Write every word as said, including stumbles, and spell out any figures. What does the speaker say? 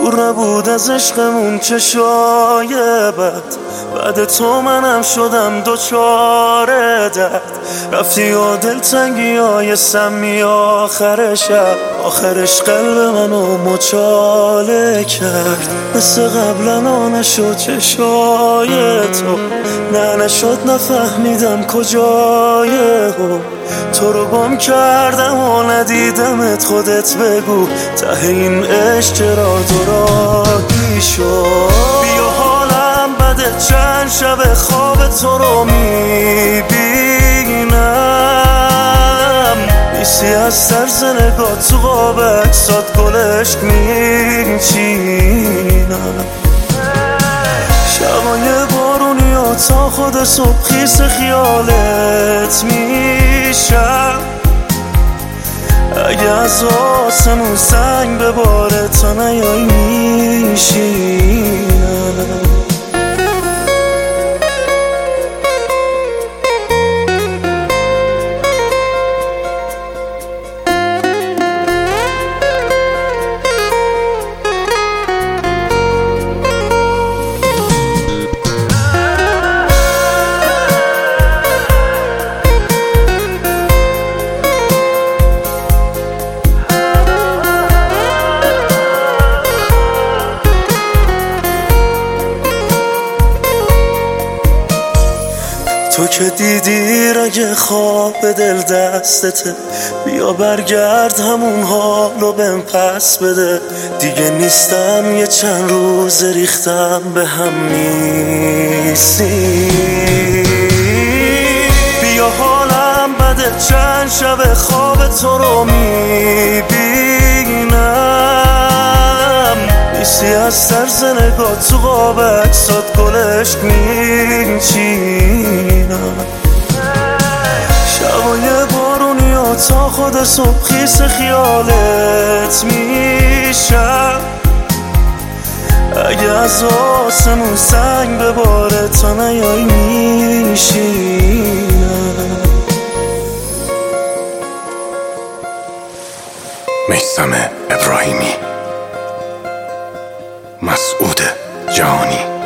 دور نبود از عشقمون چشای بد، بعد تو منم شدم دوچاره درد. رفتی و دلتنگی های سمی آخر شب، آخرش قلب منو مچاله کرد. مثل قبلا نشد چشای تو، نه نشد نفهمیدم کجای هم. تو رو گم کردم و ندیدمت، خودت بگو ته این عشق چرا دوراهی شد. بیا حالم بده، چند شب خواب تو رو میبینم، نیستی از سرز نگاه تو قاب اکسات گلش میچینم. شبای بارونی و تا خود صبح خیس خیالت میشم. اگه از آسمون سنگ بباره تا نیایی میشینم. تو که دیدی رگ خواب دل دستته، بیا برگرد همون حالو بهم پس بده. دیگه نیستم یه چند روز ریختم به هم نیستی. بیا حالم بده، چند شب خواب تو رو میبینم، نیستی از سرز نگاه تو قاب اکسات گلش میچینم. شبای بارونی و تا خود صبح خیس خیالت میشم. اگه از آسمون سنگ بباره تا نیایی میشینم. میثم ابراهیمی، مسعود جهانی.